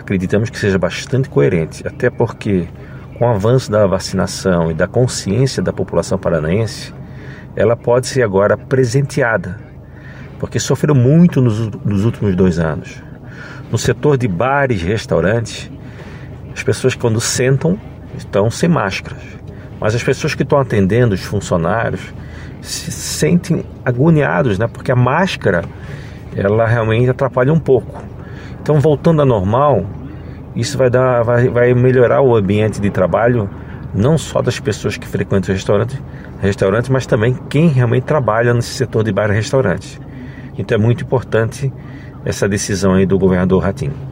acreditamos que seja bastante coerente, até porque com o avanço da vacinação e da consciência da população paranaense, ela pode ser agora presenteada, porque sofreu muito nos últimos 2 anos. No setor de bares e restaurantes, as pessoas quando sentam estão sem máscaras, mas as pessoas que estão atendendo, os funcionários, se sentem agoniados, né? Porque a máscara, ela realmente atrapalha um pouco. Então, voltando ao normal, isso vai melhorar o ambiente de trabalho, não só das pessoas que frequentam restaurantes, mas também quem realmente trabalha nesse setor de bar e restaurantes. Então é muito importante essa decisão aí do governador Ratinho.